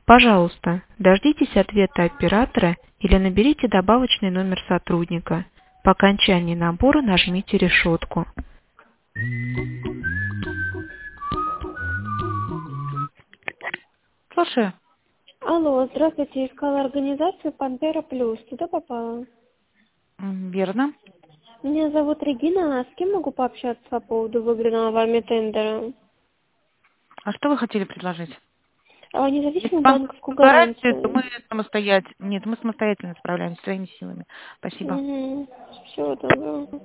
Пожалуйста, дождитесь ответа оператора или наберите добавочный номер сотрудника. По окончании набора нажмите решетку. Слушаю. Алло, здравствуйте, искала организацию «Пантера Плюс». Туда попала? Верно. Меня зовут Регина, а с кем могу пообщаться по поводу выигранного вами тендера? А что вы хотели предложить? Если Независимую банковскую банковскую гарантию, то гарантию. мы самостоятельно. Нет, мы самостоятельно справляемся своими силами. Спасибо. Всего доброго.